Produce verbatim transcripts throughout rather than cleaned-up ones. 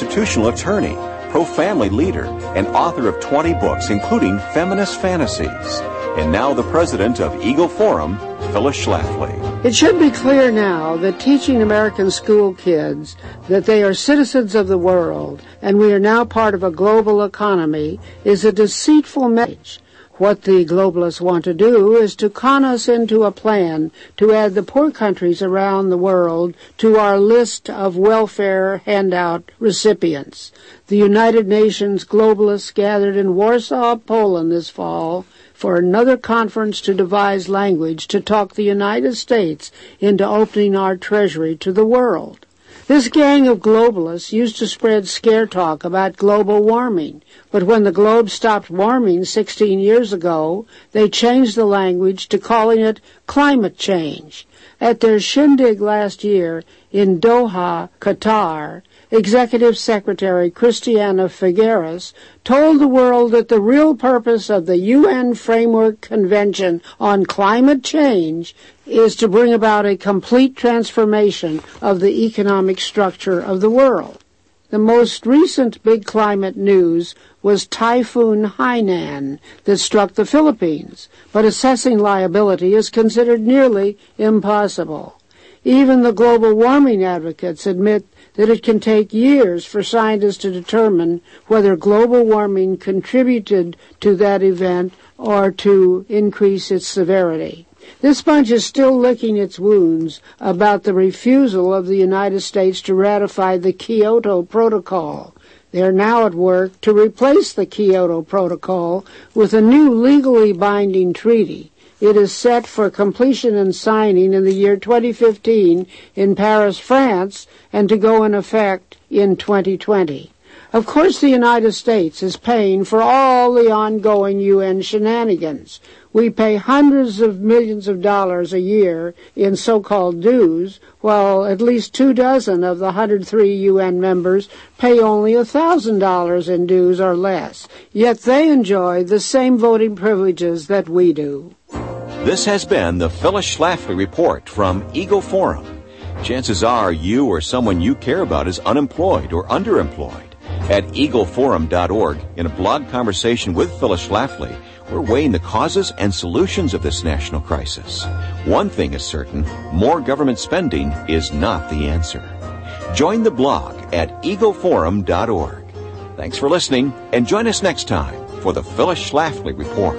constitutional attorney, pro-family leader, and author of twenty books, including Feminist Fantasies. And now the president of Eagle Forum, Phyllis Schlafly. It should be clear now that teaching American school kids that they are citizens of the world and we are now part of a global economy is a deceitful message. What the globalists want to do is to con us into a plan to add the poor countries around the world to our list of welfare handout recipients. The United Nations globalists gathered in Warsaw, Poland this fall for another conference to devise language to talk the United States into opening our treasury to the world. This gang of globalists used to spread scare talk about global warming, but when the globe stopped warming sixteen years ago, they changed the language to calling it climate change. At their shindig last year in Doha, Qatar, Executive Secretary Christiana Figueres told the world that the real purpose of the U N Framework Convention on Climate Change is to bring about a complete transformation of the economic structure of the world. The most recent big climate news was Typhoon Haiyan that struck the Philippines, but assessing liability is considered nearly impossible. Even the global warming advocates admit that it can take years for scientists to determine whether global warming contributed to that event or to increase its severity. This bunch is still licking its wounds about the refusal of the United States to ratify the Kyoto Protocol. They are now at work to replace the Kyoto Protocol with a new legally binding treaty. It is set for completion and signing in the year twenty fifteen in Paris, France, and to go in effect in twenty twenty. Of course, the United States is paying for all the ongoing U N shenanigans. We pay hundreds of millions of dollars a year in so-called dues, while at least two dozen of the one hundred three U N members pay only one thousand dollars in dues or less. Yet they enjoy the same voting privileges that we do. This has been the Phyllis Schlafly Report from Eagle Forum. Chances are you or someone you care about is unemployed or underemployed. At eagle forum dot org, in a blog conversation with Phyllis Schlafly, we're weighing the causes and solutions of this national crisis. One thing is certain, more government spending is not the answer. Join the blog at eagle forum dot org. Thanks for listening, and join us next time for the Phyllis Schlafly Report.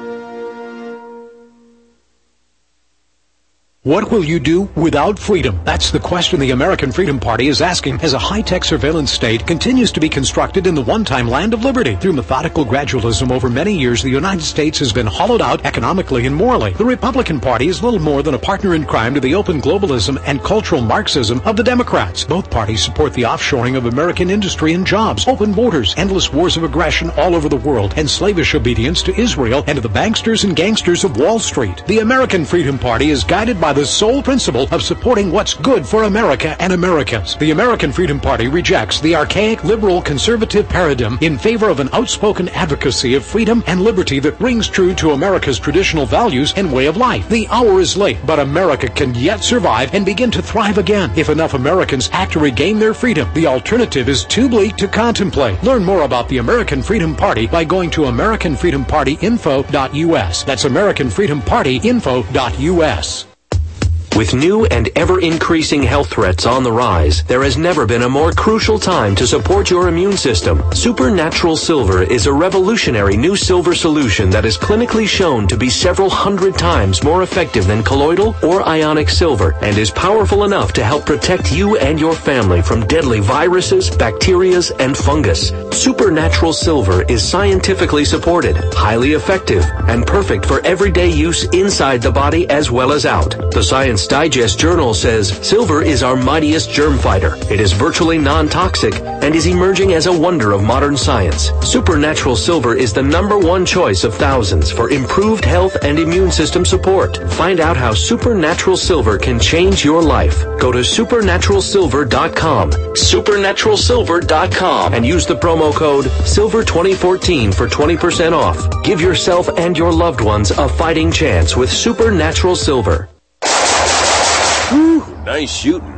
What will you do without freedom? That's the question the American Freedom Party is asking as a high-tech surveillance state continues to be constructed in the one-time land of liberty. Through methodical gradualism over many years, the United States has been hollowed out economically and morally. The Republican Party is little more than a partner in crime to the open globalism and cultural Marxism of the Democrats. Both parties support the offshoring of American industry and jobs, open borders, endless wars of aggression all over the world, and slavish obedience to Israel and to the banksters and gangsters of Wall Street. The American Freedom Party is guided by the sole principle of supporting what's good for America and Americans. The American Freedom Party rejects the archaic liberal conservative paradigm in favor of an outspoken advocacy of freedom and liberty that rings true to America's traditional values and way of life. The hour is late, but America can yet survive and begin to thrive again if enough Americans act to regain their freedom. The alternative is too bleak to contemplate. Learn more about the American Freedom Party by going to american freedom party info dot u s. That's american freedom party info dot u s. With new and ever-increasing health threats on the rise, there has never been a more crucial time to support your immune system. Supernatural Silver is a revolutionary new silver solution that is clinically shown to be several hundred times more effective than colloidal or ionic silver and is powerful enough to help protect you and your family from deadly viruses, bacteria, and fungus. Supernatural Silver is scientifically supported, highly effective, and perfect for everyday use inside the body as well as out. The Science Digest Journal says silver is our mightiest germ fighter. It is virtually non-toxic and is emerging as a wonder of modern science. Supernatural Silver is the number one choice of thousands for improved health and immune system support. Find out how Supernatural Silver can change your life. Go to supernatural silver dot com, supernatural silver dot com, and use the promo code silver twenty fourteen for twenty percent off. Give yourself and your loved ones a fighting chance with Supernatural Silver. Whew, nice shooting.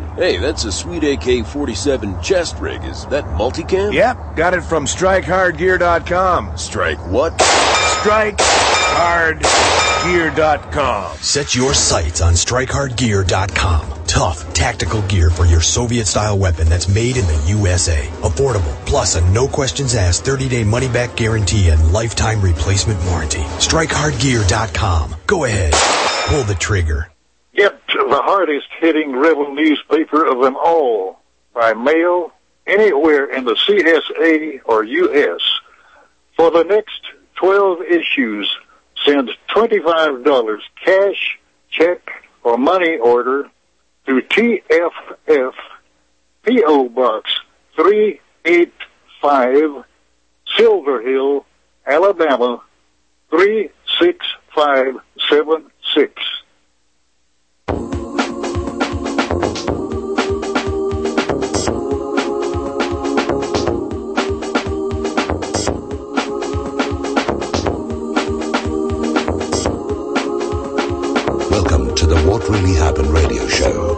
Hey, that's a sweet A K forty-seven chest rig. Is that multicam? Yep, got it from strike hard gear dot com. Strike what? strike hard gear dot com. Set your sights on strike hard gear dot com. Tough, tactical gear for your Soviet-style weapon that's made in the U S A. Affordable, plus a no-questions-asked thirty-day money-back guarantee and lifetime replacement warranty. strike hard gear dot com. Go ahead. Pull the trigger. Get the hardest-hitting rebel newspaper of them all by mail anywhere in the C S A or U S. For the next twelve issues, send twenty-five dollars cash, check, or money order to T F F, P O Box three eight five, Silver Hill, Alabama three six five seven six. Welcome to the What Really Happened radio show.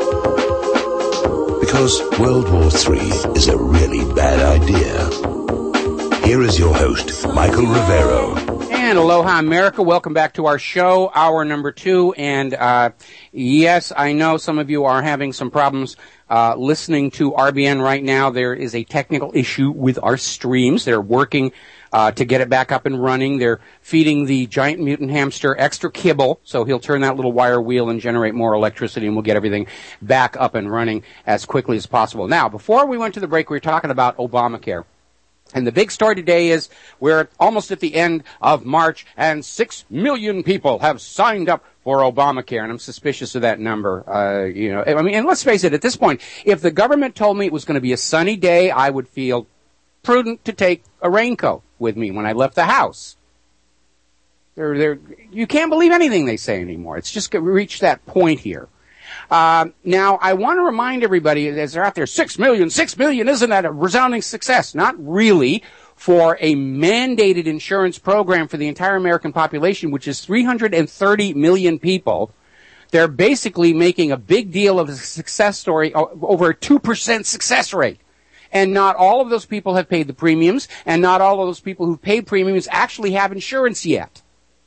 Because World War Three is a really bad idea. Here is your host, Michael Rivero. And aloha, America. Welcome back to our show, hour number two. And uh yes, I know some of you are having some problems uh listening to R B N right now. There is a technical issue with our streams. They're working uh to get it back up and running. They're feeding the giant mutant hamster extra kibble, so he'll turn that little wire wheel and generate more electricity, and we'll get everything back up and running as quickly as possible. Now, before we went to the break, we were talking about Obamacare. And the big story today is we're almost at the end of March, and six million people have signed up for Obamacare, and I'm suspicious of that number. Uh, you know, I mean, and let's face it, at this point, if the government told me it was going to be a sunny day, I would feel prudent to take a raincoat with me when I left the house. They're, they're, you can't believe anything they say anymore. It's just reached that point here. Uh, now, I want to remind everybody, as they're out there, six million, six million, isn't that a resounding success? Not really, for a mandated insurance program for the entire American population, which is three hundred thirty million people. They're basically making a big deal of a success story, over a two percent success rate. And not all of those people have paid the premiums, and not all of those people who've paid premiums actually have insurance yet.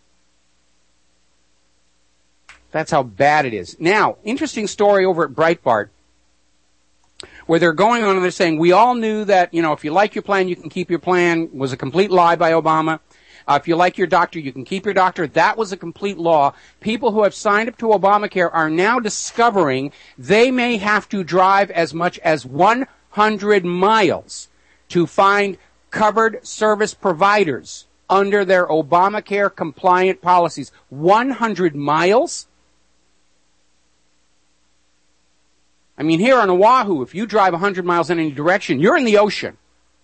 That's how bad it is. Now, interesting story over at Breitbart, where they're going on and they're saying, we all knew that, you know, if you like your plan, you can keep your plan, was a complete lie by Obama. Uh, if you like your doctor, you can keep your doctor. That was a complete law. People who have signed up to Obamacare are now discovering they may have to drive as much as one hundred miles to find covered service providers under their Obamacare compliant policies. one hundred miles? I mean, here on Oahu, if you drive one hundred miles in any direction, you're in the ocean.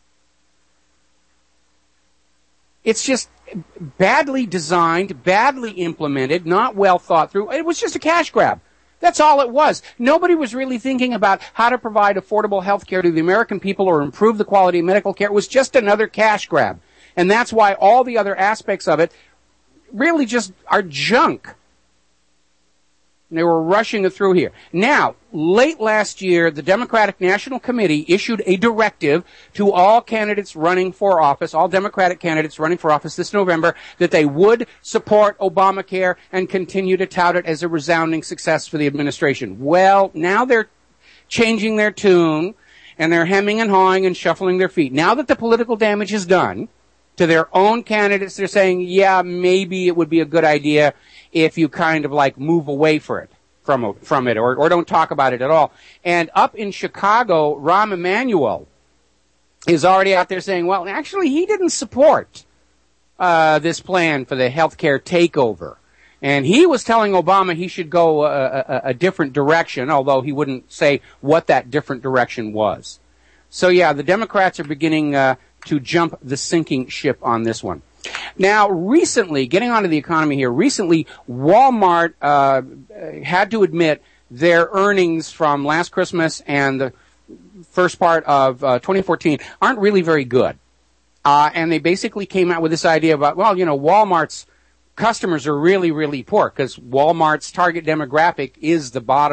It's just badly designed, badly implemented, not well thought through. It was just a cash grab. That's all it was. Nobody was really thinking about how to provide affordable health care to the American people or improve the quality of medical care. It was just another cash grab. And that's why all the other aspects of it really just are junk. And they were rushing it through here. Now, late last year, the Democratic National Committee issued a directive to all candidates running for office, all Democratic candidates running for office this November, that they would support Obamacare and continue to tout it as a resounding success for the administration. Well, now they're changing their tune, and they're hemming and hawing and shuffling their feet. Now that the political damage is done to their own candidates, they're saying, yeah, maybe it would be a good idea if you kind of like move away for it, from, from it or, or don't talk about it at all. And up in Chicago, Rahm Emanuel is already out there saying, well, actually, he didn't support uh, this plan for the healthcare takeover. And he was telling Obama he should go a, a, a different direction, although he wouldn't say what that different direction was. So, yeah, the Democrats are beginning uh, to jump the sinking ship on this one. Now, recently, getting onto the economy here, recently Walmart uh, had to admit their earnings from last Christmas and the first part of uh, twenty fourteen aren't really very good. Uh, and they basically came out with this idea about, well, you know, Walmart's customers are really, really poor because Walmart's target demographic is the bottom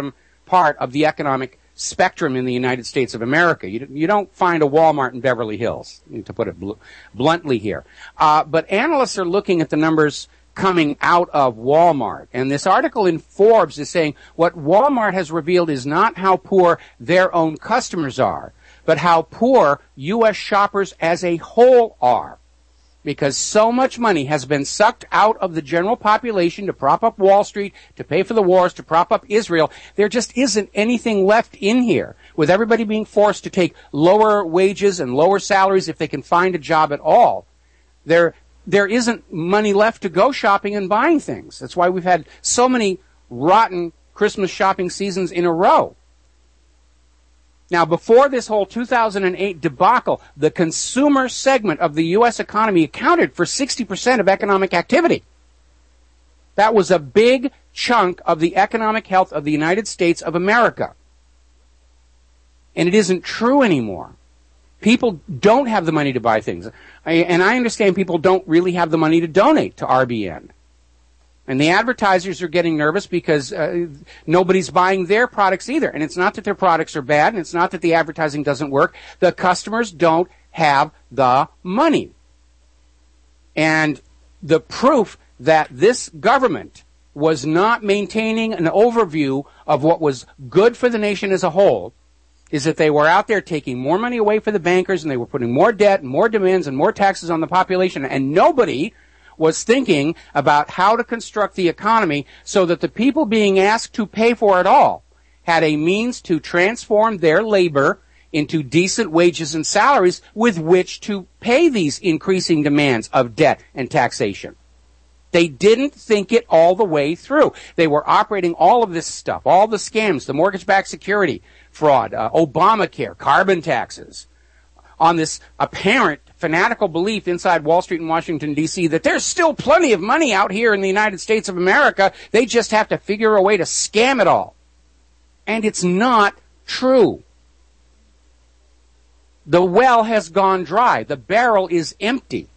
part of the economic spectrum in the United States of America. You, you don't find a Walmart in Beverly Hills, to put it bl- bluntly here. Uh, but analysts are looking at the numbers coming out of Walmart. And this article in Forbes is saying what Walmart has revealed is not how poor their own customers are, but how poor U S shoppers as a whole are. Because so much money has been sucked out of the general population to prop up Wall Street, to pay for the wars, to prop up Israel. There just isn't anything left in here. With everybody being forced to take lower wages and lower salaries if they can find a job at all, there, there isn't money left to go shopping and buying things. That's why we've had so many rotten Christmas shopping seasons in a row. Now, before this whole two thousand eight debacle, the consumer segment of the U S economy accounted for sixty percent of economic activity. That was a big chunk of the economic health of the United States of America. And it isn't true anymore. People don't have the money to buy things. I, and I understand people don't really have the money to donate to R B N. And the advertisers are getting nervous because uh, nobody's buying their products either. And it's not that their products are bad, and it's not that the advertising doesn't work. The customers don't have the money. And the proof that this government was not maintaining an overview of what was good for the nation as a whole is that they were out there taking more money away for the bankers, and they were putting more debt and more demands and more taxes on the population, and nobody was thinking about how to construct the economy so that the people being asked to pay for it all had a means to transform their labor into decent wages and salaries with which to pay these increasing demands of debt and taxation. They didn't think it all the way through. They were operating all of this stuff, all the scams, the mortgage-backed security fraud, uh, Obamacare, carbon taxes, on this apparent fanatical belief inside Wall Street and Washington, D C that there's still plenty of money out here in the United States of America. They just have to figure a way to scam it all. And it's not true. The well has gone dry. The barrel is empty.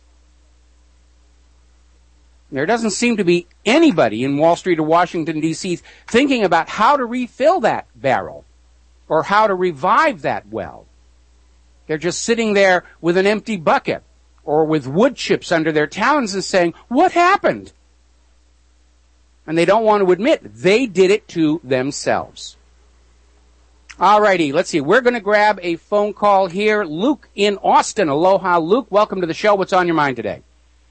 There doesn't seem to be anybody in Wall Street or Washington, D C thinking about how to refill that barrel or how to revive that well. They're just sitting there with an empty bucket or with wood chips under their talons and saying, what happened? And they don't want to admit they did it to themselves. All righty, let's see. We're going to grab a phone call here. Luke in Austin. Aloha, Luke. Welcome to the show. What's on your mind today?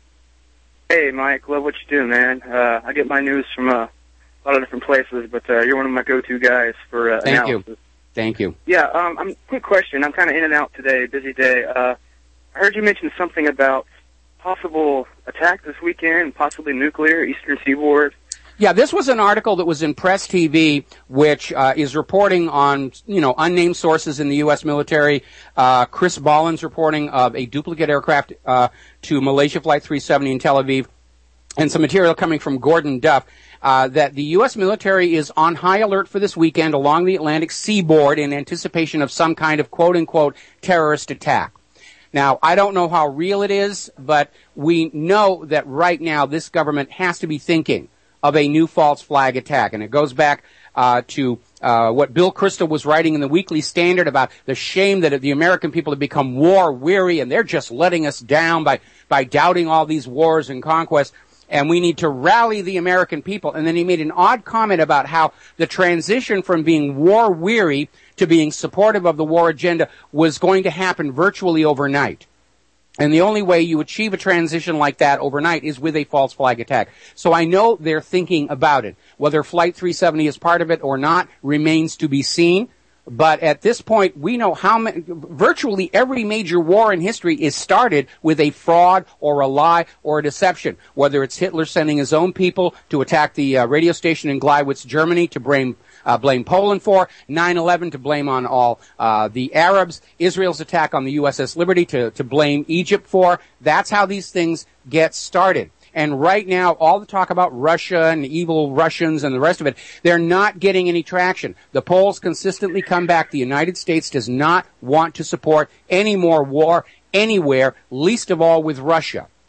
Hey, Mike. Love what you do, man. Uh, I get my news from uh, a lot of different places, but uh, you're one of my go-to guys for uh, Thank analysis. you. Thank you. Yeah, um, I'm, quick question. I'm kind of in and out today, busy day. Uh, I heard you mention something about possible attack this weekend, possibly nuclear, Eastern Seaboard. Yeah, this was an article that was in Press T V, which uh, is reporting on, you know, unnamed sources in the U S military. Uh, Chris Ballin's reporting of a duplicate aircraft uh, to Malaysia Flight three seventy in Tel Aviv, and some material coming from Gordon Duff. Uh, that the U S military is on high alert for this weekend along the Atlantic seaboard in anticipation of some kind of quote-unquote terrorist attack. Now, I don't know how real it is, but we know that right now this government has to be thinking of a new false flag attack. And it goes back uh, to uh, what Bill Kristol was writing in the Weekly Standard about the shame that the American people have become war-weary and they're just letting us down by, by doubting all these wars and conquests. And we need to rally the American people. And then he made an odd comment about how the transition from being war-weary to being supportive of the war agenda was going to happen virtually overnight. And the only way you achieve a transition like that overnight is with a false flag attack. So I know they're thinking about it. Whether Flight three seventy is part of it or not remains to be seen. But at this point, we know how many, virtually every major war in history is started with a fraud or a lie or a deception. Whether it's Hitler sending his own people to attack the uh, radio station in Gleiwitz, Germany, to blame, uh, blame Poland for, nine eleven to blame on all uh, the Arabs, Israel's attack on the U S S Liberty to, to blame Egypt for. That's how these things get started. And right now, all the talk about Russia and evil Russians and the rest of it, they're not getting any traction. The polls consistently come back. The United States does not want to support any more war anywhere, least of all with Russia.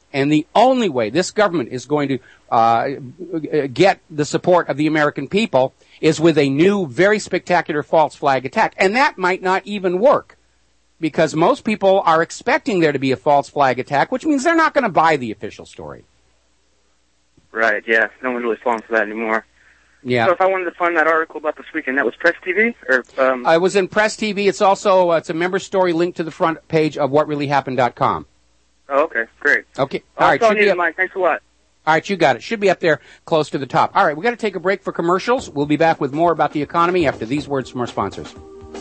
And the only way this government is going to uh, get the support of the American people is with a new, very spectacular false flag attack. And that might not even work, because most people are expecting there to be a false flag attack, which means they're not going to buy the official story. Right, yeah. No one's really falling for that anymore. Yeah. So if I wanted to find that article about this weekend, that was Press T V? Or, um... I was in Press T V. It's also uh, it's a member story linked to the front page of what really happened dot com. Oh, okay. Great. Okay. All right. Should be up... Mike. Thanks a lot. All right, you got it. Should be up there close to the top. All right, we've got to take a break for commercials. We'll be back with more about the economy after these words from our sponsors.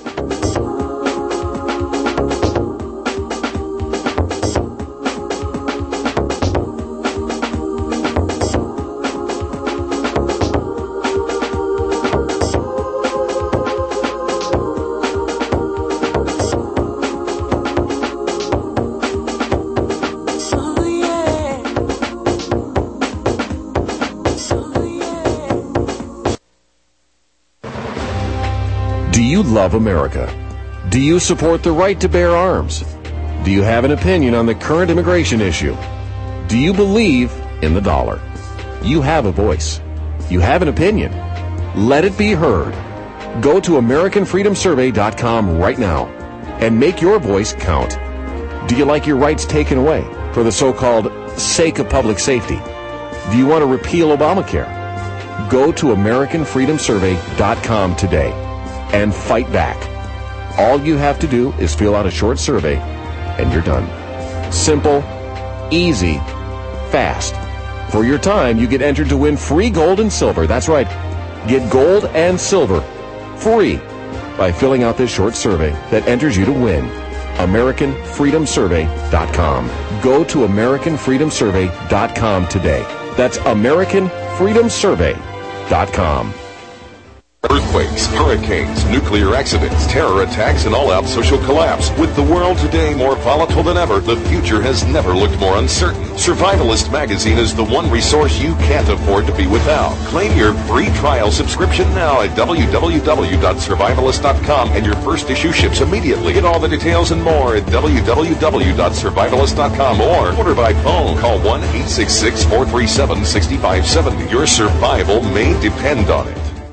Do you love America? Do you support the right to bear arms? Do you have an opinion on the current immigration issue? Do you believe in the dollar? You have a voice. You have an opinion. Let it be heard. Go to American Freedom Survey dot com right now and make your voice count. Do you like your rights taken away for the so-called sake of public safety? Do you want to repeal Obamacare? Go to American Freedom Survey dot com today and fight back. All you have to do is fill out a short survey and you're done. Simple, easy, fast. For your time, you get entered to win free gold and silver. That's right. Get gold and silver free by filling out this short survey that enters you to win. American Freedom Survey dot com. Go to American Freedom Survey dot com today. That's American Freedom Survey dot com. Earthquakes, hurricanes, nuclear accidents, terror attacks, and all-out social collapse. With the world today more volatile than ever, the future has never looked more uncertain. Survivalist Magazine is the one resource you can't afford to be without. Claim your free trial subscription now at w w w dot survivalist dot com, and your first issue ships immediately. Get all the details and more at w w w dot survivalist dot com or order by phone. Call one eight six six, four three seven, six five seven zero. Your survival may depend on it.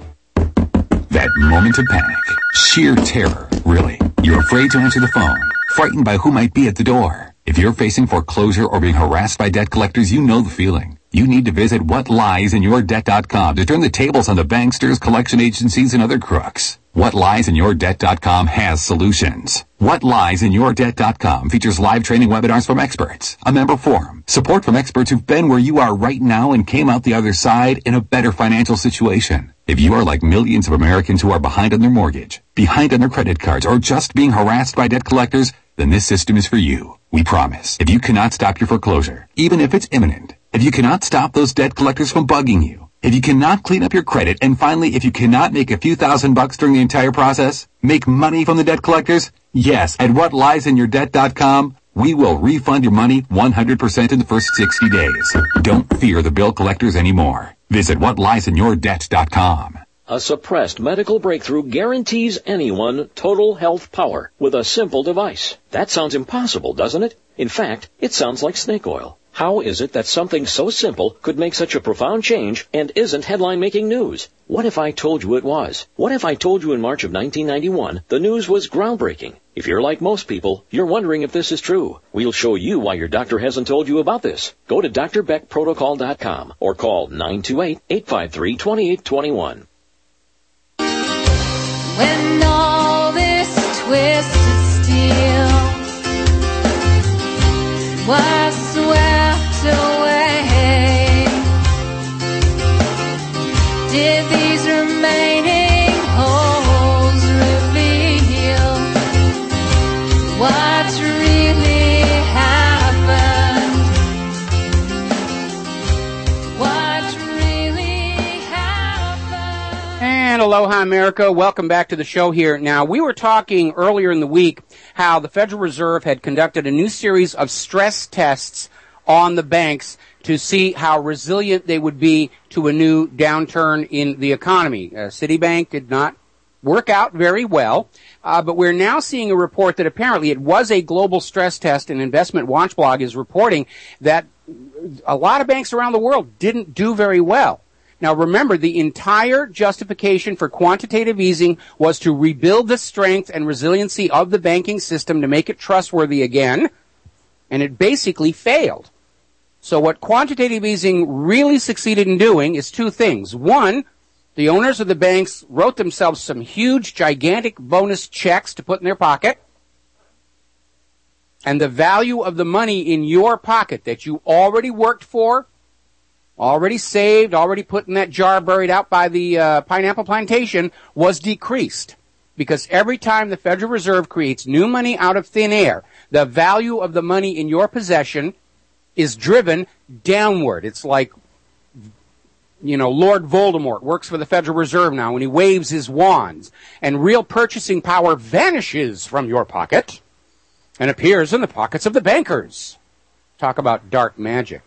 That moment of panic, sheer terror, really. You're afraid to answer the phone, frightened by who might be at the door. If you're facing foreclosure or being harassed by debt collectors, you know the feeling. You need to visit what lies in your debt dot com to turn the tables on the banksters, collection agencies, and other crooks. what lies in your debt dot com has solutions. what lies in your debt dot com features live training webinars from experts, a member forum, support from experts who've been where you are right now and came out the other side in a better financial situation. If you are like millions of Americans who are behind on their mortgage, behind on their credit cards, or just being harassed by debt collectors, then this system is for you. We promise. If you cannot stop your foreclosure, even if it's imminent, if you cannot stop those debt collectors from bugging you, if you cannot clean up your credit, and finally, if you cannot make a few thousand bucks during the entire process, make money from the debt collectors, yes, at what lies in your debt dot com, we will refund your money one hundred percent in the first sixty days. Don't fear the bill collectors anymore. Visit what lies in your debt dot com. A suppressed medical breakthrough guarantees anyone total health power with a simple device. That sounds impossible, doesn't it? In fact, it sounds like snake oil. How is it that something so simple could make such a profound change and isn't headline-making news? What if I told you it was? What if I told you in March of nineteen ninety-one the news was groundbreaking? If you're like most people, you're wondering if this is true. We'll show you why your doctor hasn't told you about this. Go to D R Beck Protocol dot com or call nine two eight, eight five three, two eight two one. When all this twisted steel was swept away, did these remaining holes reveal what really happened? What really happened? And aloha, America. Welcome back to the show here. Now, we were talking earlier in the week how the Federal Reserve had conducted a new series of stress tests on the banks to see how resilient they would be to a new downturn in the economy. Uh, Citibank did not work out very well. Uh, but we're now seeing a report that apparently it was a global stress test, and Investment Watch Blog is reporting that a lot of banks around the world didn't do very well. Now remember, the entire justification for quantitative easing was to rebuild the strength and resiliency of the banking system to make it trustworthy again, and it basically failed. So what quantitative easing really succeeded in doing is two things. One, the owners of the banks wrote themselves some huge, gigantic bonus checks to put in their pocket, and the value of the money in your pocket that you already worked for, already saved, already put in that jar buried out by the uh, pineapple plantation, was decreased. Because every time the Federal Reserve creates new money out of thin air, the value of the money in your possession is driven downward. It's like, you know, Lord Voldemort works for the Federal Reserve now when he waves his wands, and real purchasing power vanishes from your pocket and appears in the pockets of the bankers. Talk about dark magic.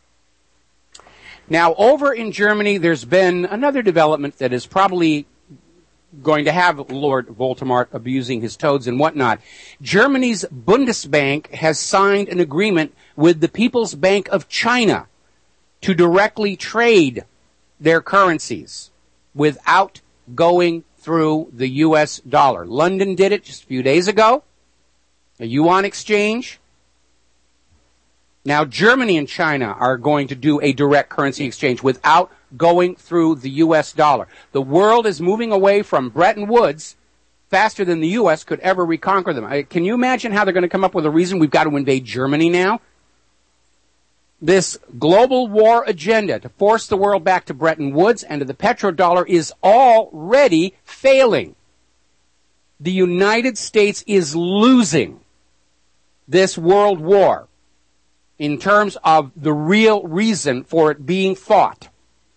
Now, over in Germany, there's been another development that is probably going to have Lord Voldemort abusing his toads and whatnot. Germany's Bundesbank has signed an agreement with the People's Bank of China to directly trade their currencies without going through the U S dollar. London did it just a few days ago, a yuan exchange. Now, Germany and China are going to do a direct currency exchange without going through the U S dollar. The world is moving away from Bretton Woods faster than the U S could ever reconquer them. Can you imagine how they're going to come up with a reason we've got to invade Germany now? This global war agenda to force the world back to Bretton Woods and to the petrodollar is already failing. The United States is losing this world war in terms of the real reason for it being fought.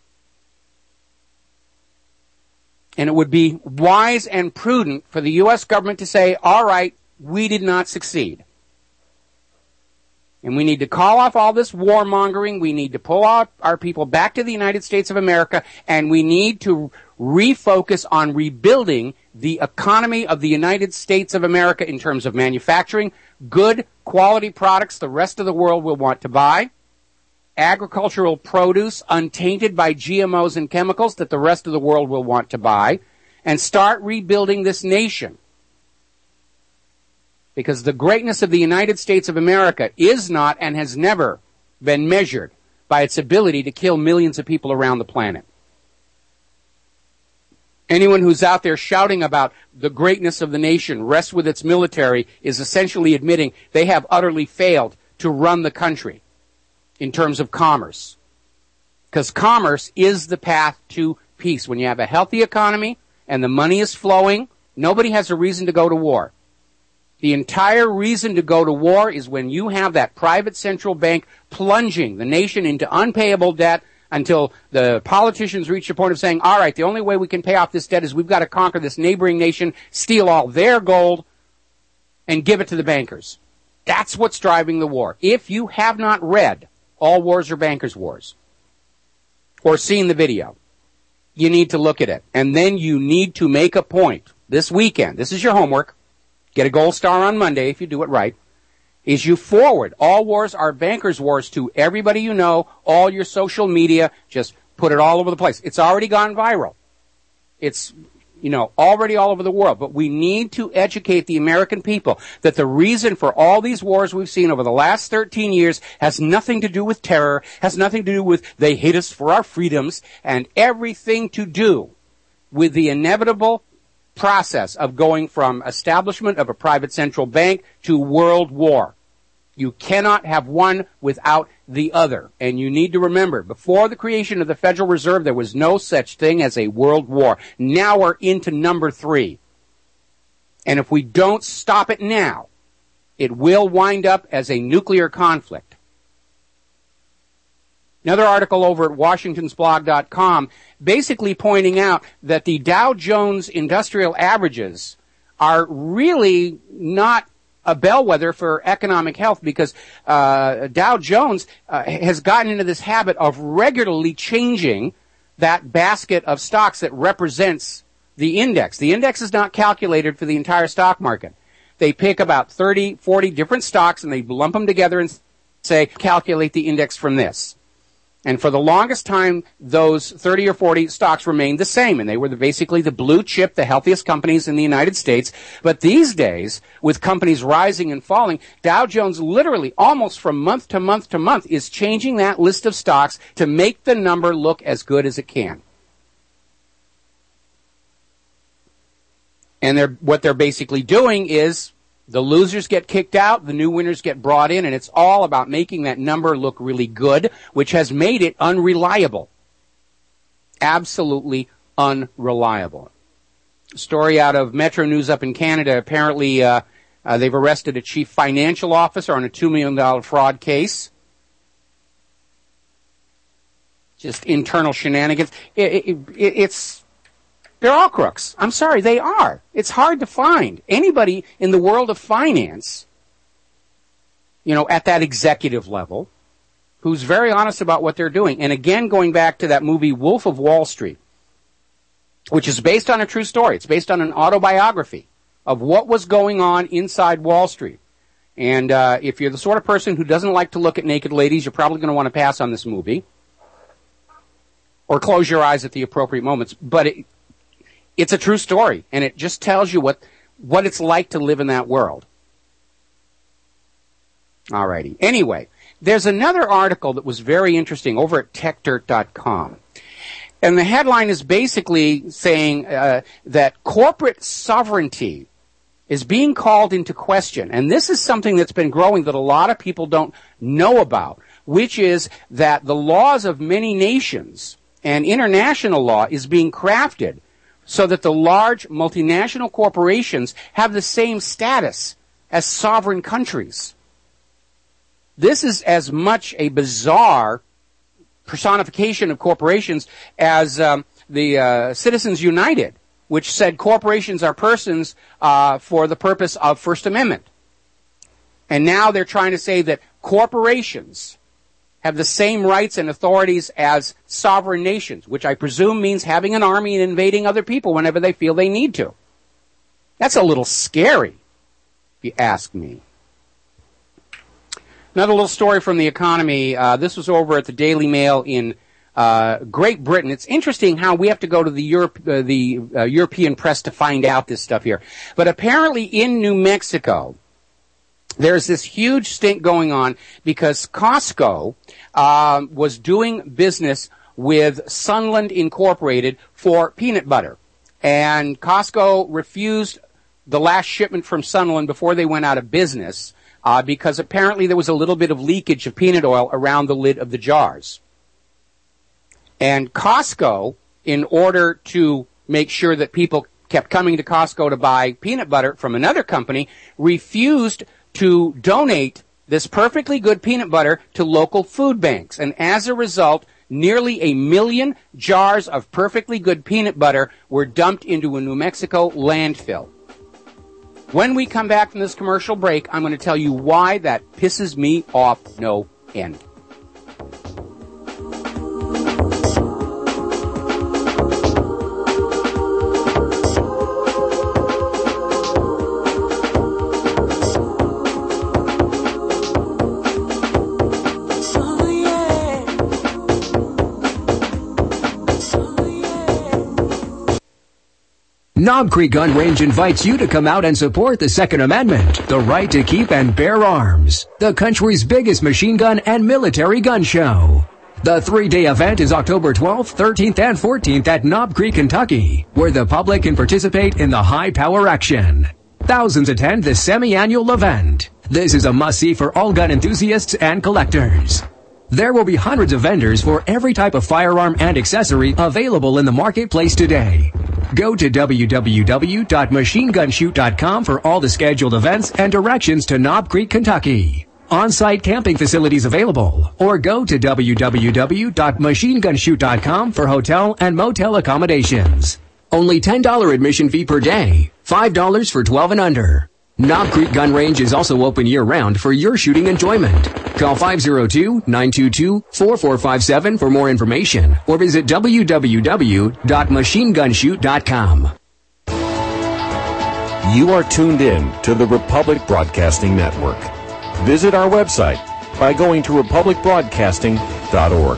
And it would be wise and prudent for the U S government to say, all right, we did not succeed. And we need to call off all this warmongering. We need to pull out our people back to the United States of America, and we need to refocus on rebuilding the economy of the United States of America in terms of manufacturing good quality products the rest of the world will want to buy, agricultural produce untainted by G M Os and chemicals that the rest of the world will want to buy, and start rebuilding this nation. Because the greatness of the United States of America is not and has never been measured by its ability to kill millions of people around the planet. Anyone who's out there shouting about the greatness of the nation rests with its military is essentially admitting they have utterly failed to run the country in terms of commerce. Because commerce is the path to peace. When you have a healthy economy and the money is flowing, nobody has a reason to go to war. The entire reason to go to war is when you have that private central bank plunging the nation into unpayable debt until the politicians reach the point of saying, all right, the only way we can pay off this debt is we've got to conquer this neighboring nation, steal all their gold, and give it to the bankers. That's what's driving the war. If you have not read All Wars Are Bankers' Wars or seen the video, you need to look at it. And then you need to make a point this weekend. This is your homework. Get a gold star on Monday if you do it right. Is you forward All Wars Are Bankers' Wars to everybody you know, all your social media. Just put it all over the place. It's already gone viral. It's, you know, already all over the world. But we need to educate the American people that the reason for all these wars we've seen over the last thirteen years has nothing to do with terror, has nothing to do with they hate us for our freedoms, and everything to do with the inevitable process of going from establishment of a private central bank to world war. You cannot have one without the other. And you need to remember, before the creation of the Federal Reserve, there was no such thing as a world war. Now we're into number three. And if we don't stop it now, it will wind up as a nuclear conflict. Another article over at Washingtons Blog dot com basically pointing out that the Dow Jones Industrial Averages are really not a bellwether for economic health because uh, Dow Jones uh, has gotten into this habit of regularly changing that basket of stocks that represents the index. The index is not calculated for the entire stock market. They pick about thirty, forty different stocks and they lump them together and say, calculate the index from this. And for the longest time, those thirty or forty stocks remained the same, and they were the, basically the blue chip, the healthiest companies in the United States. But these days, with companies rising and falling, Dow Jones literally, almost from month to month to month, is changing that list of stocks to make the number look as good as it can. And they're, what they're basically doing is the losers get kicked out, the new winners get brought in, and it's all about making that number look really good, which has made it unreliable. Absolutely unreliable. Story out of Metro News up in Canada. Apparently, uh, uh, they've arrested a chief financial officer on a two million dollars fraud case. Just internal shenanigans. It, it, it, it's... They're all crooks. I'm sorry, they are. It's hard to find anybody in the world of finance, you know, at that executive level, who's very honest about what they're doing. And again, going back to that movie Wolf of Wall Street, which is based on a true story. It's based on an autobiography of what was going on inside Wall Street. And uh, if you're the sort of person who doesn't like to look at naked ladies, you're probably going to want to pass on this movie. Or close your eyes at the appropriate moments. But it, It's a true story, and it just tells you what, what it's like to live in that world. Alrighty. Anyway, there's another article that was very interesting over at tech dirt dot com. And the headline is basically saying uh, that corporate sovereignty is being called into question. And this is something that's been growing that a lot of people don't know about, which is that the laws of many nations and international law is being crafted so that the large multinational corporations have the same status as sovereign countries. This is as much a bizarre personification of corporations as um, the uh, Citizens United, which said corporations are persons uh, for the purpose of First Amendment. And now they're trying to say that corporations have the same rights and authorities as sovereign nations, which I presume means having an army and invading other people whenever they feel they need to. That's a little scary, if you ask me. Another little story from the economy. Uh, this was over at the Daily Mail in uh, Great Britain. It's interesting how we have to go to the, Europe, uh, the uh, European press to find out this stuff here. But apparently in New Mexico, there's this huge stink going on because Costco uh, was doing business with Sunland Incorporated for peanut butter. And Costco refused the last shipment from Sunland before they went out of business uh, because apparently there was a little bit of leakage of peanut oil around the lid of the jars. And Costco, in order to make sure that people kept coming to Costco to buy peanut butter from another company, refused to donate this perfectly good peanut butter to local food banks. And as a result, nearly a million jars of perfectly good peanut butter were dumped into a New Mexico landfill. When we come back from this commercial break, I'm going to tell you why that pisses me off no end. Knob Creek Gun Range invites you to come out and support the Second Amendment, the right to keep and bear arms, the country's biggest machine gun and military gun show. The three-day event is October twelfth, thirteenth, and fourteenth at Knob Creek, Kentucky, where the public can participate in the high-power action. Thousands attend this semi-annual event. This is a must-see for all gun enthusiasts and collectors. There will be hundreds of vendors for every type of firearm and accessory available in the marketplace today. Go to w w w dot machine gun shoot dot com for all the scheduled events and directions to Knob Creek, Kentucky. On-site camping facilities available. Or go to w w w dot machine gun shoot dot com for hotel and motel accommodations. Only ten dollars admission fee per day. five dollars for twelve and under. Knob Creek Gun Range is also open year-round for your shooting enjoyment. Call five oh two, nine two two, four four five seven for more information or visit w w w dot machine gun shoot dot com. You are tuned in to the Republic Broadcasting Network. Visit our website by going to republic broadcasting dot org.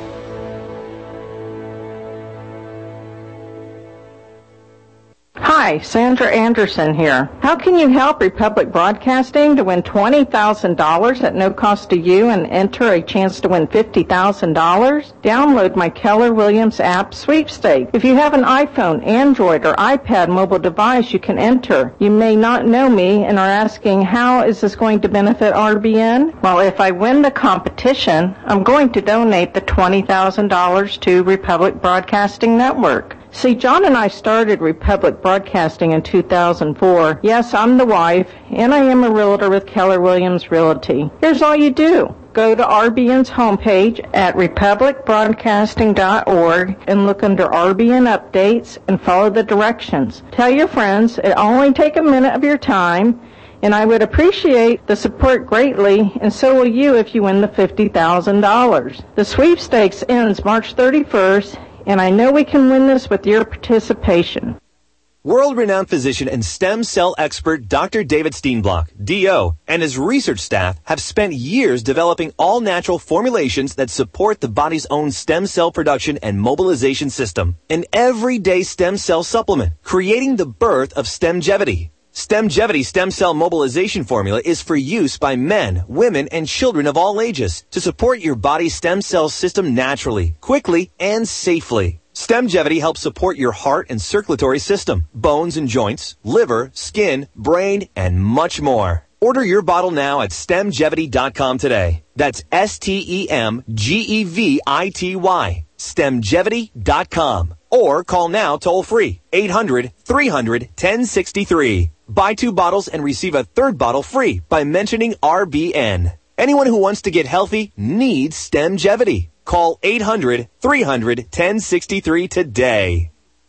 Hi, Sandra Anderson here. How can you help Republic Broadcasting to win twenty thousand dollars at no cost to you and enter a chance to win fifty thousand dollars? Download my Keller Williams app sweepstakes. If you have an iPhone, Android, or iPad mobile device, you can enter. You may not know me and are asking, how is this going to benefit R B N? Well, if I win the competition, I'm going to donate the twenty thousand dollars to Republic Broadcasting Network. See, John and I started Republic Broadcasting in two thousand four. Yes, I'm the wife, and I am a realtor with Keller Williams Realty. Here's all you do. Go to R B N's homepage at republic broadcasting dot org and look under R B N Updates and follow the directions. Tell your friends it only take a minute of your time, and I would appreciate the support greatly, and so will you if you win the fifty thousand dollars. The sweepstakes ends March thirty-first, and I know we can win this with your participation. World-renowned physician and stem cell expert Doctor David Steenblock, D O, and his research staff have spent years developing all-natural formulations that support the body's own stem cell production and mobilization system. An everyday stem cell supplement, creating the birth of Stemgevity. Stemgevity stem cell mobilization formula is for use by men, women, and children of all ages to support your body's stem cell system naturally, quickly, and safely. Stemgevity helps support your heart and circulatory system, bones and joints, liver, skin, brain, and much more. Order your bottle now at stemgevity dot com today. That's S T E M G E V I T Y. stemgevity dot com. Or call now toll free, eight hundred, three hundred, ten sixty-three. Buy two bottles and receive a third bottle free by mentioning R B N. Anyone who wants to get healthy needs Stemgevity. Call eight hundred, three hundred, ten sixty-three today.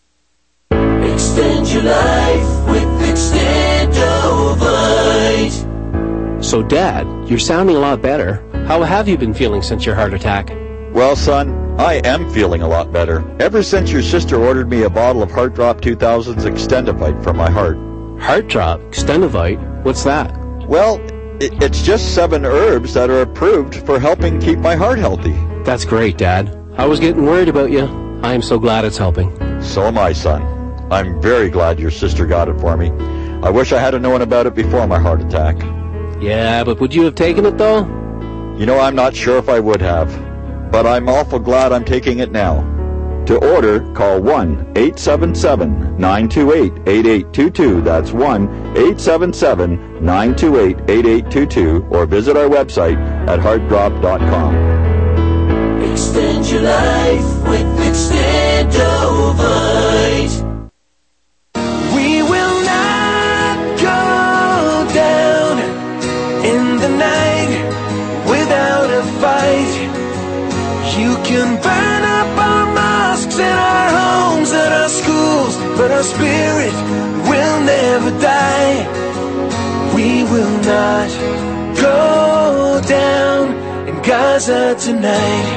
Extend your life with Extendovite. So, Dad, you're sounding a lot better. How have you been feeling since your heart attack? Well, son, I am feeling a lot better. Ever since your sister ordered me a bottle of Heart Drop two thousand's Extendovite for my heart. Heart Drop? Extendovite? What's that? Well, it, it's just seven herbs that are approved for helping keep my heart healthy. That's great, Dad. I was getting worried about you. I am so glad it's helping. So am I, son. I'm very glad your sister got it for me. I wish I had known about it before my heart attack. Yeah, but would you have taken it, though? You know, I'm not sure if I would have, but I'm awful glad I'm taking it now. To order, call one eight seven seven, nine two eight, eight eight two two. That's one eight seven seven, nine two eight, eight eight two two, or visit our website at heart drop dot com. Extend your life with Extendovite. We will not go down in the night without a fight. You can burn up our mosques and our homes and our schools, but our spirit will never die. We will not go down in Gaza tonight.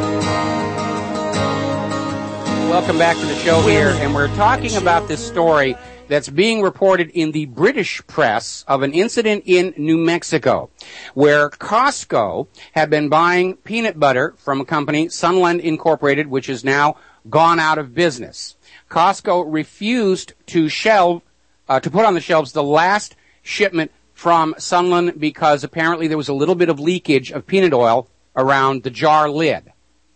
Welcome back to the show here, and we're talking about this story that's being reported in the British press of an incident in New Mexico where Costco had been buying peanut butter from a company, Sunland Incorporated, which is now gone out of business. Costco refused to shelve, uh, to put on the shelves the last shipment from Sunland because apparently there was a little bit of leakage of peanut oil around the jar lid.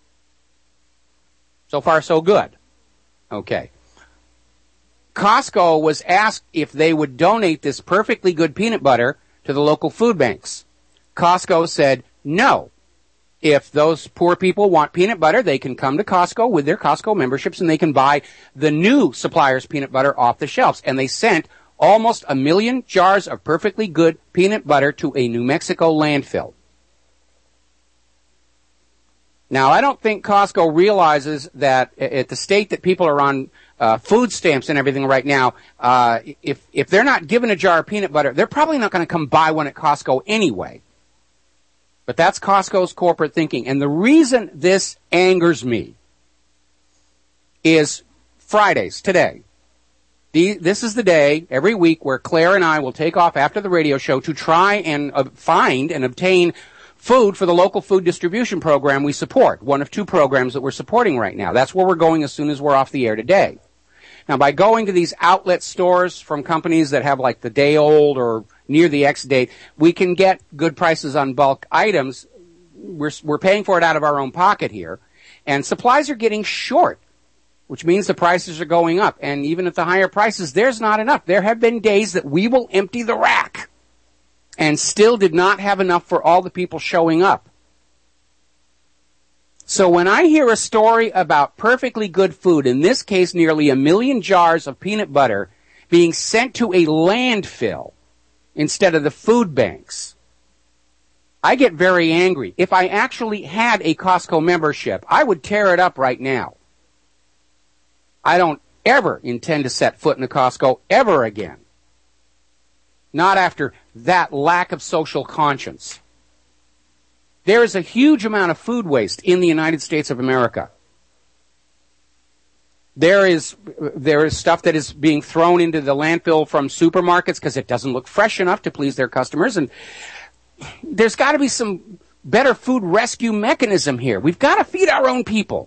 So far, so good. Okay. Costco was asked if they would donate this perfectly good peanut butter to the local food banks. Costco said no. If those poor people want peanut butter, they can come to Costco with their Costco memberships and they can buy the new supplier's peanut butter off the shelves. And they sent almost a million jars of perfectly good peanut butter to a New Mexico landfill. Now, I don't think Costco realizes that at the state that people are on uh, food stamps and everything right now, uh, if if they're not given a jar of peanut butter, they're probably not going to come buy one at Costco anyway. But that's Costco's corporate thinking. And the reason this angers me is Fridays, today, The, this is the day every week where Claire and I will take off after the radio show to try and uh, find and obtain food for the local food distribution program we support, one of two programs that we're supporting right now. That's where we're going as soon as we're off the air today. Now, by going to these outlet stores from companies that have like the day old or near the X date, we can get good prices on bulk items. We're, we're paying for it out of our own pocket here. And supplies are getting short, which means the prices are going up. And even at the higher prices, there's not enough. There have been days that we will empty the rack and still did not have enough for all the people showing up. So when I hear a story about perfectly good food, in this case nearly a million jars of peanut butter being sent to a landfill instead of the food banks, I get very angry. If I actually had a Costco membership, I would tear it up right now. I don't ever intend to set foot in a Costco ever again. Not after that lack of social conscience. There is a huge amount of food waste in the United States of America. There is, there is stuff that is being thrown into the landfill from supermarkets because it doesn't look fresh enough to please their customers. And there's got to be some better food rescue mechanism here. We've got to feed our own people.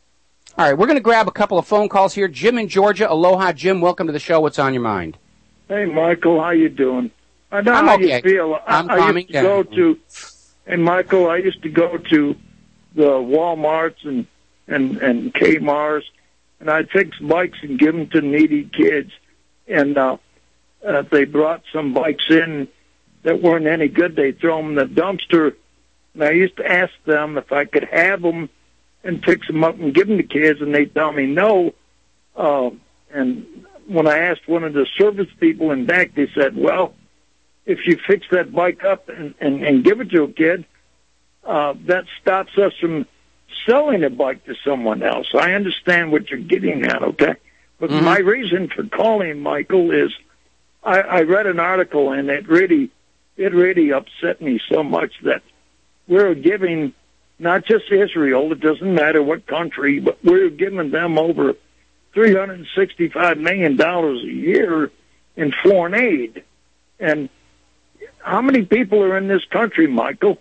All right, we're going to grab a couple of phone calls here. Jim in Georgia. Aloha, Jim. Welcome to the show. What's on your mind? Hey, Michael. How you doing? I know I'm how okay. you feel. I'm I, I calming used to down. go to, and Michael, I used to go to the Walmarts and and and Kmart's, and I'd fix bikes and give them to needy kids. And uh, uh, if they brought some bikes in that weren't any good, they'd throw them in the dumpster. And I used to ask them if I could have them and fix them up and give them to kids, and they'd tell me no. Uh, and when I asked one of the service people in back, they said, well, if you fix that bike up and, and, and give it to a kid, uh, that stops us from selling a bike to someone else. I understand what you're getting at, okay? But Mm-hmm. my reason for calling, Michael, is I, I read an article, and it really, it really upset me so much that we're giving not just Israel, it doesn't matter what country, but we're giving them over three hundred sixty-five million dollars a year in foreign aid. And how many people are in this country, Michael?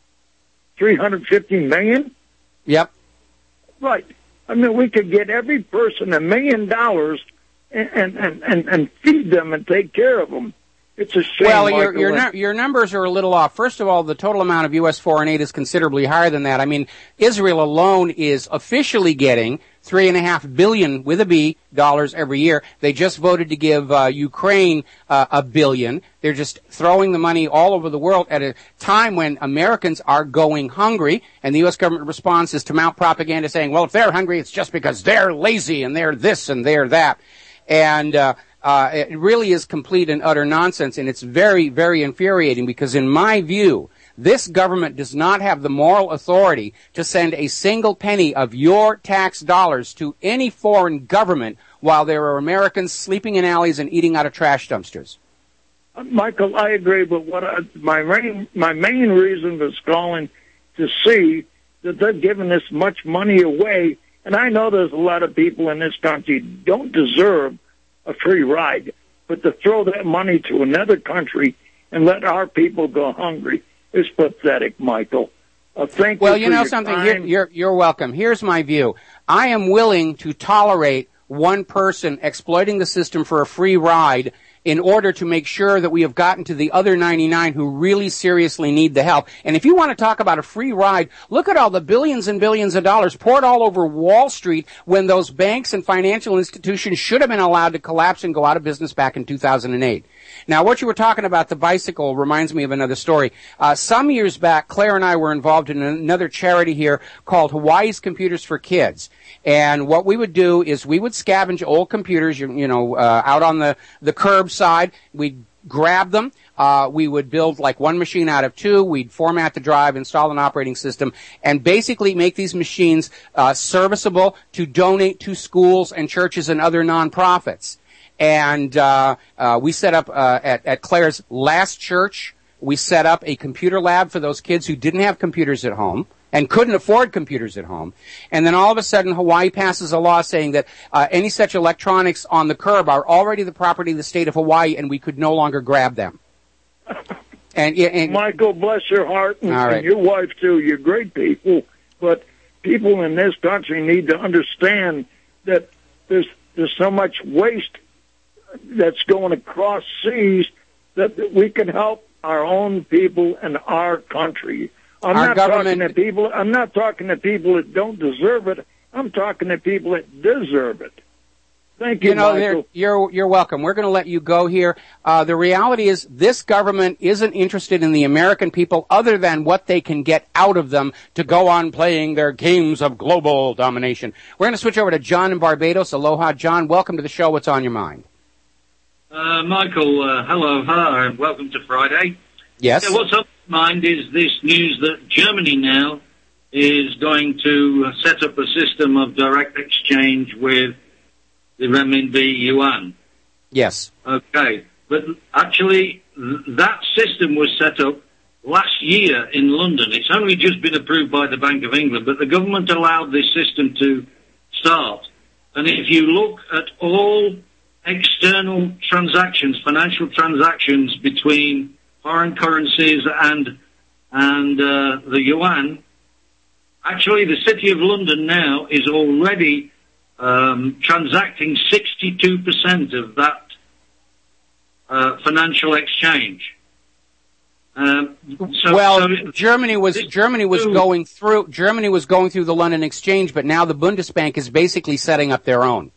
three hundred fifty million? Yep. Right. I mean, we could get every person a million dollars and, and, and, and feed them and take care of them. It's a shame. Well, your Michael. your, nu- your numbers are a little off. First of all, the total amount of U S foreign aid is considerably higher than that. I mean, Israel alone is officially getting three and a half billion with a B dollars every year. They just voted to give uh, Ukraine uh, a billion. They're just throwing the money all over the world at a time when Americans are going hungry, and the U S government response is to mount propaganda saying, well, if they're hungry, it's just because they're lazy and they're this and they're that. And uh Uh, it really is complete and utter nonsense, and it's very, very infuriating because, in my view, this government does not have the moral authority to send a single penny of your tax dollars to any foreign government while there are Americans sleeping in alleys and eating out of trash dumpsters. Uh, Michael, I agree, but what I, my main my main reason was calling to see that they're giving this much money away, and I know there's a lot of people in this country don't deserve a free ride, but to throw that money to another country and let our people go hungry is pathetic, Michael. Uh, thank well, you you know for your something. time. You're, you're you're welcome. Here's my view. I am willing to tolerate one person exploiting the system for a free ride in order to make sure that we have gotten to the other ninety-nine who really seriously need the help. And if you want to talk about a free ride, look at all the billions and billions of dollars poured all over Wall Street when those banks and financial institutions should have been allowed to collapse and go out of business back in two thousand eight. Now, what you were talking about, the bicycle, reminds me of another story. Uh, some years back, Claire and I were involved in another charity here called Hawaii's Computers for Kids. And what we would do is we would scavenge old computers, you, you know, uh, out on the, the curbside. We'd grab them. Uh, we would build like one machine out of two. We'd format the drive, install an operating system, and basically make these machines uh, serviceable to donate to schools and churches and other nonprofits. And uh, uh, we set up uh, at, at Claire's last church, we set up a computer lab for those kids who didn't have computers at home. and couldn't afford computers at home. And then all of a sudden, Hawaii passes a law saying that uh, any such electronics on the curb are already the property of the state of Hawaii, and we could no longer grab them. And, and Michael, bless your heart, and, right. and your wife too. You're great people, but people in this country need to understand that there's there's so much waste that's going across seas that, that we can help our own people and our country. I'm Our not government- talking to people. I'm not talking to people that don't deserve it. I'm talking to people that deserve it. Thank you, You know, Michael. they're- you're you're welcome. We're going to let you go here. Uh, the reality is, this government isn't interested in the American people, other than what they can get out of them to go on playing their games of global domination. We're going to switch over to John in Barbados. Aloha, John. Welcome to the show. What's on your mind? Uh, Michael, uh, hello, hi, and welcome to Friday. Yes. Yeah, what's on my mind is this news that Germany now is going to uh, set up a system of direct exchange with the renminbi yuan. Yes. Okay, but actually th- that system was set up last year in London. It's only just been approved by the Bank of England, but the government allowed this system to start. And if you look at all external transactions, financial transactions between foreign currencies and and uh, the yuan, actually the City of London now is already um, transacting sixty-two percent of that uh, financial exchange. Um, so, well, so Germany was Germany was going through Germany was going through the London Exchange, but now the Bundesbank is basically setting up their own.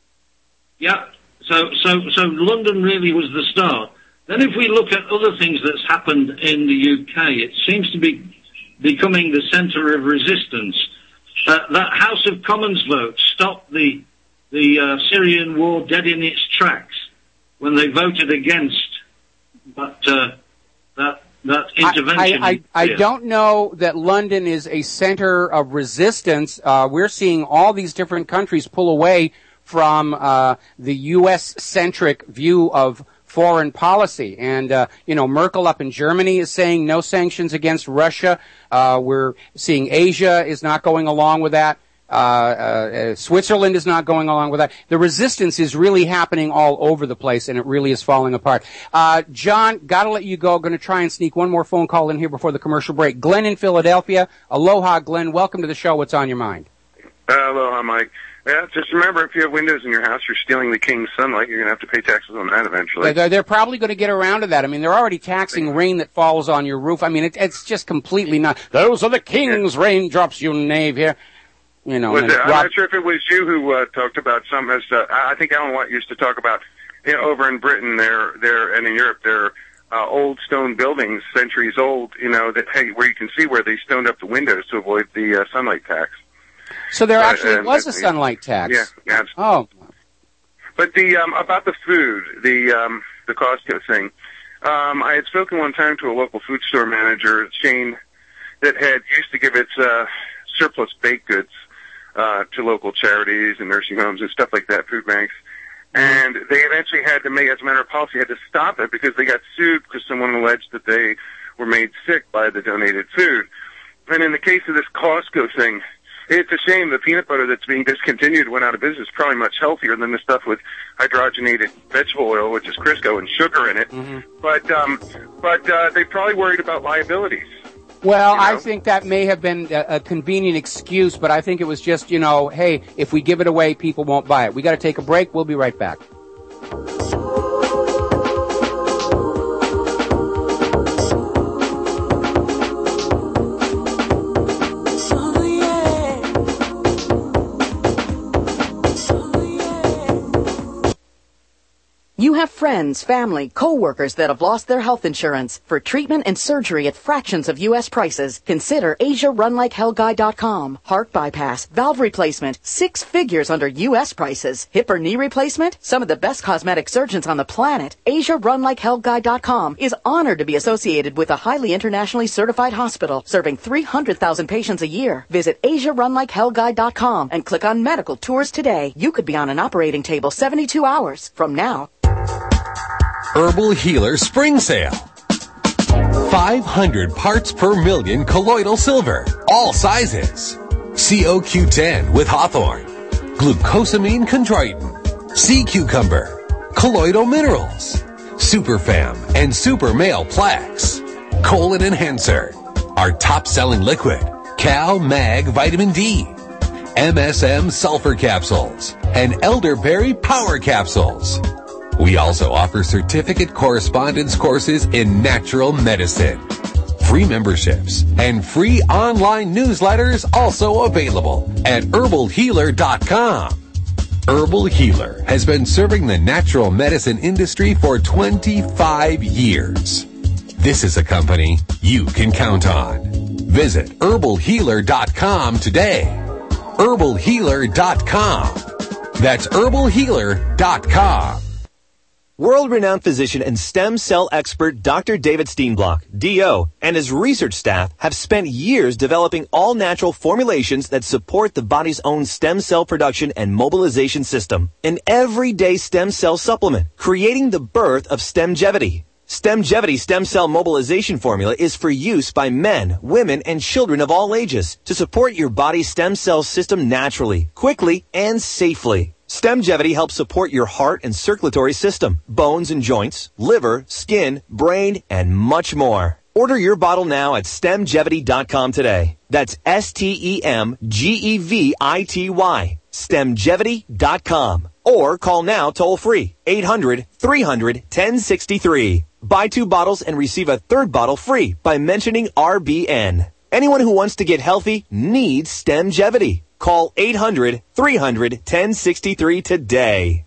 Yeah. So, so, so London really was the start. Then if we look at other things that's happened in the U K, it seems to be becoming the centre of resistance. Uh, that House of Commons vote stopped the, the uh, Syrian war dead in its tracks when they voted against that, uh, that, that intervention. I, I, I, I don't know that London is a center of resistance. Uh, we're seeing all these different countries pull away from uh, the U S-centric view of foreign policy. And, uh, you know, Merkel up in Germany is saying no sanctions against Russia. Uh, we're seeing Asia is not going along with that. Uh, uh, Switzerland is not going along with that. The resistance is really happening all over the place, and it really is falling apart. Uh, John, gotta let you go. Going to try and sneak one more phone call in here before the commercial break. Glenn in Philadelphia. Aloha, Glenn. Welcome to the show. What's on your mind? Uh, aloha, Mike. Yeah, just remember, if you have windows in your house, you're stealing the king's sunlight. You're going to have to pay taxes on that eventually. They're, they're probably going to get around to that. I mean, they're already taxing rain that falls on your roof. I mean, it, it's just completely not. Those are the king's yeah. raindrops, you knave here. You know, was and it, I'm Rob, not sure if it was you who uh, talked about some. As uh, I think Alan Watt used to talk about, you know, over in Britain, there, there, and in Europe, there are uh, old stone buildings, centuries old. You know, that hey, where you can see where they stoned up the windows to avoid the uh, sunlight tax. So there uh, actually and, was a and, sunlight tax. Yeah, yeah. Oh. But the um, about the food, the um, the Costco thing. Um, I had spoken one time to a local food store manager, Shane, that had used to give its uh, surplus baked goods uh, to local charities and nursing homes and stuff like that, food banks. And they eventually had to make, as a matter of policy, had to stop it because they got sued because someone alleged that they were made sick by the donated food. And in the case of this Costco thing, it's a shame the peanut butter that's being discontinued went out of business. Probably much healthier than the stuff with hydrogenated vegetable oil, which is Crisco, and sugar in it. Mm-hmm. But um, but uh, they probably worried about liabilities. Well, you know? I think that may have been a, a convenient excuse, but I think it was just, you know, hey, if we give it away, people won't buy it. We got to take a break. We'll be right back. You have friends, family, co-workers that have lost their health insurance. For treatment and surgery at fractions of U S prices, consider Asia Run Like Hell Guy dot com. Heart bypass, valve replacement, six figures under U S prices. Hip or knee replacement, some of the best cosmetic surgeons on the planet. Asia Run Like Hell Guy dot com is honored to be associated with a highly internationally certified hospital serving three hundred thousand patients a year. Visit Asia Run Like Hell Guy dot com and click on medical tours today. You could be on an operating table seventy-two hours from now. Herbal Healer Spring Sale. five hundred parts per million colloidal silver, all sizes. C O Q ten with Hawthorne, glucosamine chondroitin, sea cucumber, colloidal minerals, Superfam and Super Male Plaques, colon enhancer, our top-selling liquid, Cal Mag Vitamin D, M S M sulfur capsules, and elderberry power capsules. We also offer certificate correspondence courses in natural medicine. Free memberships and free online newsletters also available at herbal healer dot com. Herbal Healer has been serving the natural medicine industry for twenty-five years. This is a company you can count on. Visit herbal healer dot com today. herbal healer dot com. That's herbal healer dot com. World-renowned physician and stem cell expert Doctor David Steenblock, D O, and his research staff have spent years developing all-natural formulations that support the body's own stem cell production and mobilization system. An everyday stem cell supplement, creating the birth of Stemgevity. Stemgevity stem cell mobilization formula is for use by men, women, and children of all ages to support your body's stem cell system naturally, quickly, and safely. Stemgevity helps support your heart and circulatory system, bones and joints, liver, skin, brain, and much more. Order your bottle now at stemgevity dot com today. That's S T E M G E V I T Y. stemgevity dot com. Or call now toll free, eight hundred, three hundred, ten sixty-three. Buy two bottles and receive a third bottle free by mentioning R B N. Anyone who wants to get healthy needs Stemgevity. Call eight hundred, three hundred, ten sixty-three today.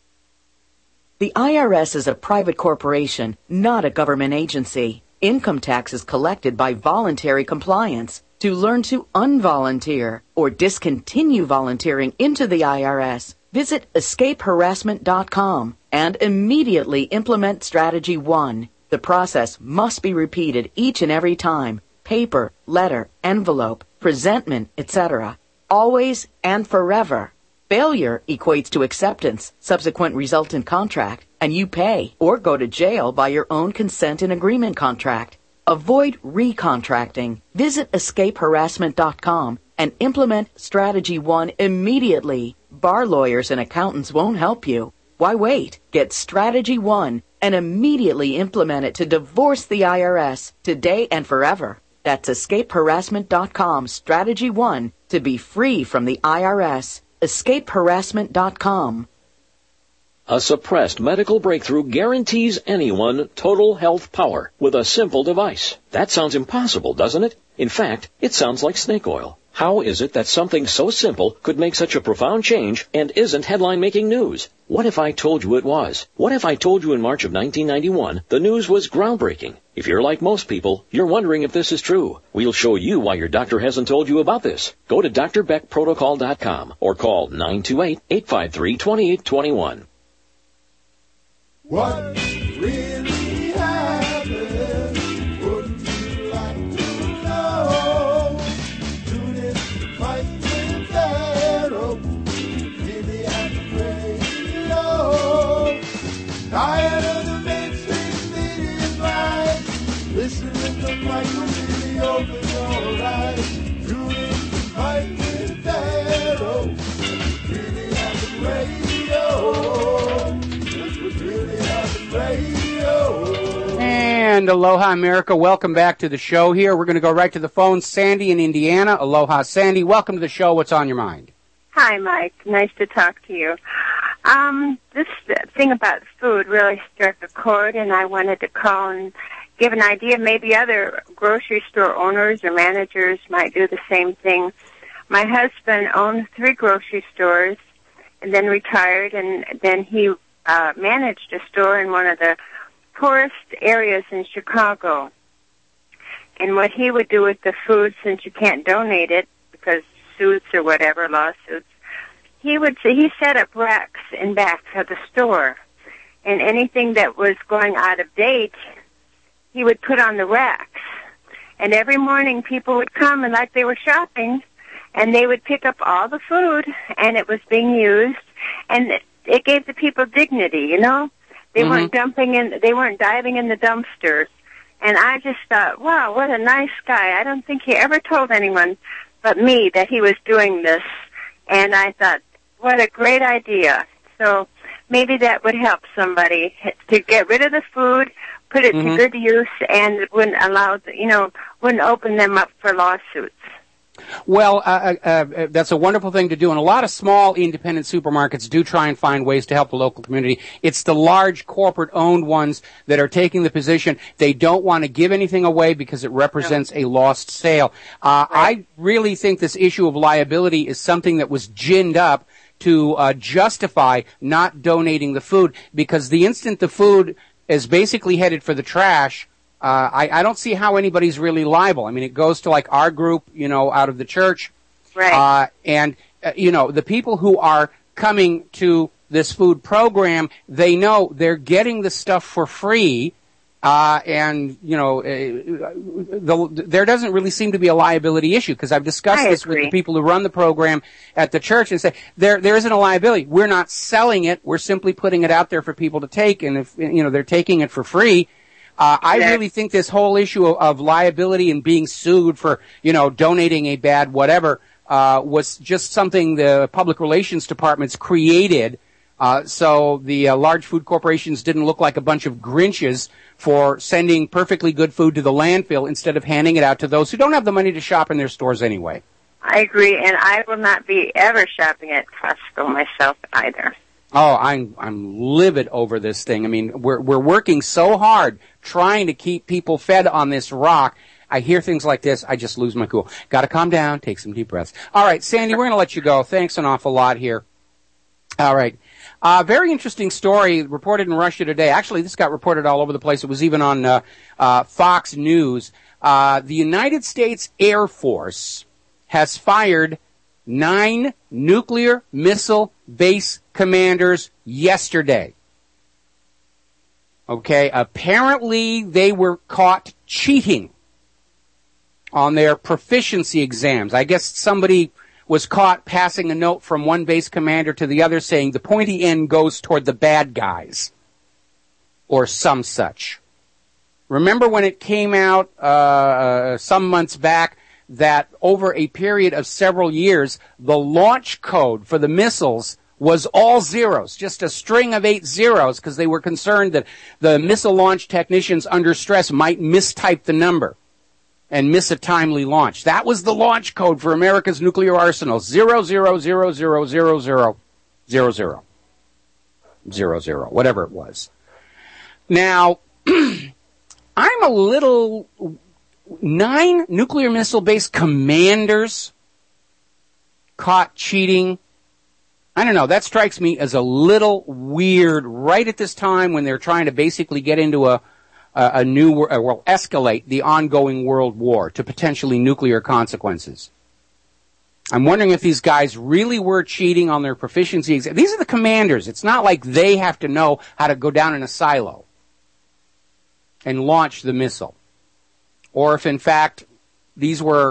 The I R S is a private corporation, not a government agency. Income tax is collected by voluntary compliance. To learn to unvolunteer or discontinue volunteering into the I R S, visit escape harassment dot com and immediately implement Strategy one. The process must be repeated each and every time. Paper, letter, envelope, presentment, et cetera. Always and forever. Failure equates to acceptance, subsequent resultant contract, and you pay or go to jail by your own consent and agreement contract. Avoid recontracting. Visit escape harassment dot com and implement Strategy one immediately. Bar lawyers and accountants won't help you. Why wait? Get Strategy one and immediately implement it to divorce the I R S today and forever. That's escape harassment dot com, Strategy one, to be free from the I R S. escape harassment dot com. A suppressed medical breakthrough guarantees anyone total health power with a simple device. That sounds impossible, doesn't it? In fact, it sounds like snake oil. How is it that something so simple could make such a profound change and isn't headline-making news? What if I told you it was? What if I told you in March of nineteen ninety-one the news was groundbreaking? If you're like most people, you're wondering if this is true. We'll show you why your doctor hasn't told you about this. Go to D R Beck Protocol dot com or call nine two eight, eight five three, two eight two one. What really happened? Wouldn't you like to know? Tune in to Fight with Pharaoh. Really at the radio. Tired of the mainstream media lies. Listening to Michael really open your eyes. Tune in to Fight with Pharaoh. Really at the radio. And aloha, America. Welcome back to the show here. We're going to go right to the phone. Sandy in Indiana. Aloha, Sandy. Welcome to the show. What's on your mind? Hi, Mike. Nice to talk to you. Um, this thing about food really struck a chord, and I wanted to call and give an idea. Maybe other grocery store owners or managers might do the same thing. My husband owned three grocery stores and then retired, and then he uh, managed a store in one of the poorest areas in Chicago. And what he would do with the food, since you can't donate it because suits or whatever, lawsuits, he would he set up racks in back of the store. And anything that was going out of date, he would put on the racks. And every morning people would come and like they were shopping, and they would pick up all the food, and it was being used, and it, it gave the people dignity, you know? They mm-hmm. weren't dumping in, they weren't diving in the dumpsters. And I just thought, wow, what a nice guy. I don't think he ever told anyone but me that he was doing this. And I thought, what a great idea. So maybe that would help somebody to get rid of the food, put it Mm-hmm. to good use, and it wouldn't allow, you know, wouldn't open them up for lawsuits. Well, uh, uh, uh, that's a wonderful thing to do, and a lot of small independent supermarkets do try and find ways to help the local community. It's the large corporate-owned ones that are taking the position they don't want to give anything away because it represents a lost sale. Uh, I really think this issue of liability is something that was ginned up to uh, justify not donating the food, because the instant the food is basically headed for the trash, Uh, I, I don't see how anybody's really liable. I mean, it goes to like our group, you know, out of the church. Right. Uh, and, uh, you know, the people who are coming to this food program, they know they're getting the stuff for free. Uh, and, you know, uh, the, there doesn't really seem to be a liability issue, because I've discussed I this agree. with the people who run the program at the church and say, there, there isn't a liability. We're not selling it. We're simply putting it out there for people to take. And if, you know, they're taking it for free. Uh, I really think this whole issue of, of liability and being sued for, you know, donating a bad whatever, uh, was just something the public relations departments created, uh, so the uh, large food corporations didn't look like a bunch of Grinches for sending perfectly good food to the landfill instead of handing it out to those who don't have the money to shop in their stores anyway. I agree, and I will not be ever shopping at Costco myself either. Oh, I'm I'm livid over this thing. I mean, we're we're working so hard trying to keep people fed on this rock. I hear things like this, I just lose my cool. Got to calm down, take some deep breaths. All right, Sandy, we're going to let you go. Thanks an awful lot here. All right. Uh, very interesting story reported in Russia today. Actually, this got reported all over the place. It was even on uh, uh, Fox News. Uh, the United States Air Force has fired nine nuclear missile base commanders yesterday. Okay, apparently they were caught cheating on their proficiency exams. I guess somebody was caught passing a note from one base commander to the other saying the pointy end goes toward the bad guys, or some such. Remember when it came out uh, some months back that over a period of several years, the launch code for the missiles was all zeros, just a string of eight zeros, because they were concerned that the missile launch technicians under stress might mistype the number and miss a timely launch. That was the launch code for America's nuclear arsenal. Zero, zero, zero, zero, zero, zero, zero, zero, zero, zero, whatever it was. Now, I'm a little... Nine nuclear missile-based commanders caught cheating. I don't know. That strikes me as a little weird right at this time when they're trying to basically get into a, a, a new, uh, well, escalate the ongoing world war to potentially nuclear consequences. I'm wondering if these guys really were cheating on their proficiency exam. These are the commanders. It's not like they have to know how to go down in a silo and launch the missile. Or if, in fact, these were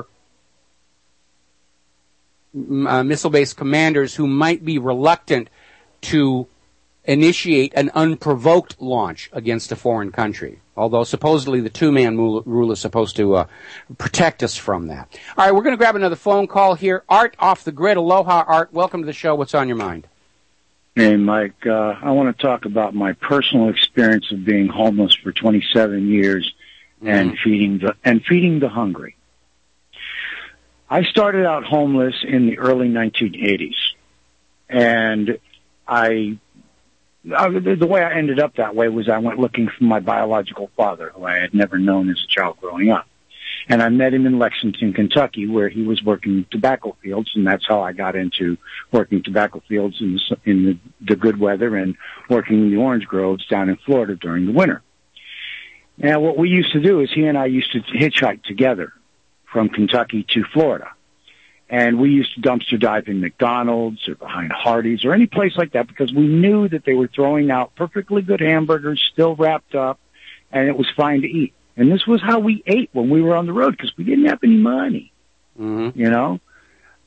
uh, missile-based commanders who might be reluctant to initiate an unprovoked launch against a foreign country. Although supposedly the two-man rule is supposed to uh, protect us from that. All right, we're going to grab another phone call here. Art off the grid. Aloha, Art. Welcome to the show. What's on your mind? Hey, Mike. Uh, I want to talk about my personal experience of being homeless for twenty-seven years. And Mm. feeding the and feeding the hungry. I started out homeless in the early nineteen eighties, and I, I the way I ended up that way was I went looking for my biological father, who I had never known as a child growing up, and I met him in Lexington, Kentucky, where he was working tobacco fields, and that's how I got into working tobacco fields in the, in the, the good weather and working in the orange groves down in Florida during the winter. Now, what we used to do is he and I used to hitchhike together from Kentucky to Florida. And we used to dumpster dive in McDonald's or behind Hardee's or any place like that because we knew that they were throwing out perfectly good hamburgers, still wrapped up, and it was fine to eat. And this was how we ate when we were on the road because we didn't have any money, mm-hmm. you know?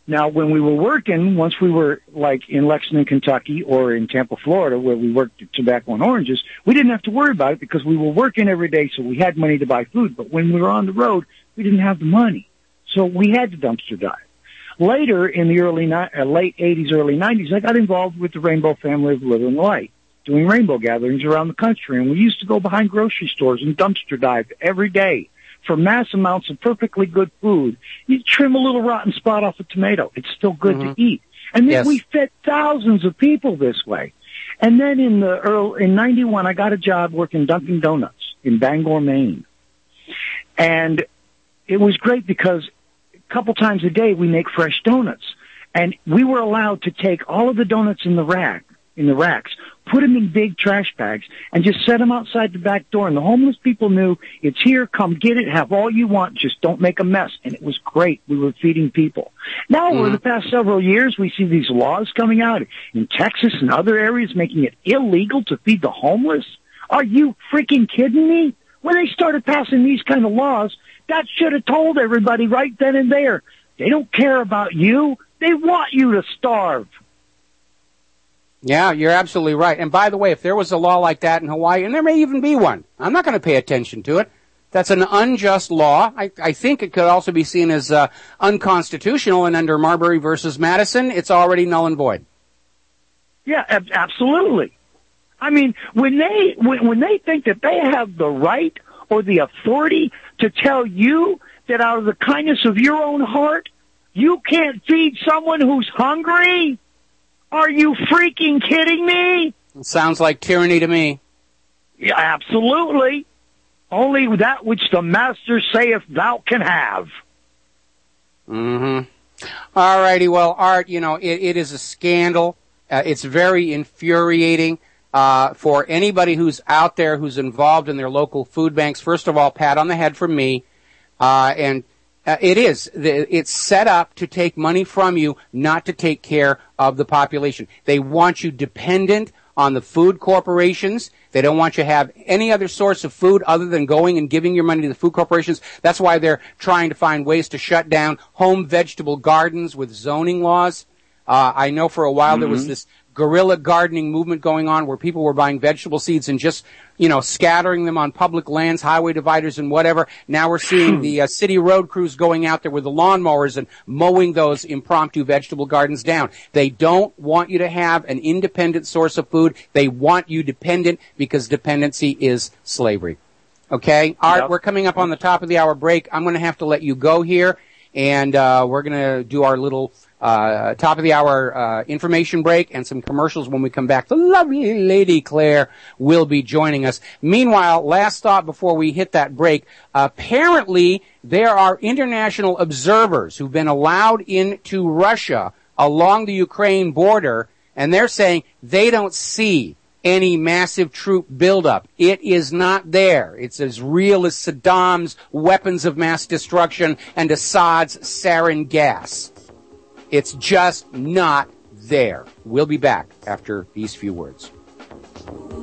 Now, when we were working, once we were like in Lexington, Kentucky, or in Tampa, Florida, where we worked at tobacco and oranges, we didn't have to worry about it because we were working every day, so we had money to buy food. But when we were on the road, we didn't have the money, so we had to dumpster dive. Later, in the early ni- uh, late eighties, early nineties, I got involved with the Rainbow Family of Living Light, doing rainbow gatherings around the country, and we used to go behind grocery stores and dumpster dive every day for mass amounts of perfectly good food. You trim a little rotten spot off a tomato. It's still good Mm-hmm. to eat. And then Yes. we fed thousands of people this way. And then in the early, in ninety-one, I got a job working Dunkin' Donuts in Bangor, Maine. And it was great because a couple times a day we make fresh donuts. And we were allowed to take all of the donuts in the rack, in the racks, put them in big trash bags, and just set them outside the back door. And the homeless people knew, it's here, come get it, have all you want, just don't make a mess. And it was great. We were feeding people. Now, over the past several years, we see these laws coming out in Texas and other areas making it illegal to feed the homeless. Are you freaking kidding me? When they started passing these kind of laws, that should have told everybody right then and there. They don't care about you. They want you to starve. Yeah, you're absolutely right. And by the way, if there was a law like that in Hawaii, and there may even be one, I'm not going to pay attention to it. That's an unjust law. I, I think it could also be seen as uh, unconstitutional, and under Marbury versus Madison, it's already null and void. Yeah, ab- absolutely. I mean, when they when, when they think that they have the right or the authority to tell you that out of the kindness of your own heart, you can't feed someone who's hungry, are you freaking kidding me? It sounds like tyranny to me. Yeah, absolutely. Only that which the master saith thou can have. Mm-hmm. All righty. Well, Art, you know, it, it is a scandal. Uh, it's very infuriating uh, for anybody who's out there who's involved in their local food banks. First of all, pat on the head from me. Uh, and uh, it is. It's set up to take money from you, not to take care of the population. They want you dependent on the food corporations. They don't want you to have any other source of food other than going and giving your money to the food corporations. That's why they're trying to find ways to shut down home vegetable gardens with zoning laws. Uh, I know for a while mm-hmm. there was this guerrilla gardening movement going on where people were buying vegetable seeds and just, you know, scattering them on public lands, highway dividers and whatever. Now we're seeing the uh, city road crews going out there with the lawnmowers and mowing those impromptu vegetable gardens down. They don't want you to have an independent source of food. They want you dependent because dependency is slavery. Okay? Art, yep. We're coming up on the top of the hour break. I'm going to have to let you go here, and uh, we're going to do our little Uh, top of the hour uh, information break and some commercials. When we come back, the lovely Lady Claire will be joining us. Meanwhile, last thought before we hit that break, apparently there are international observers who've been allowed into Russia along the Ukraine border, and they're saying they don't see any massive troop buildup. It is not there. It's as real as Saddam's weapons of mass destruction and Assad's sarin gas. It's just not there. We'll be back after these few words.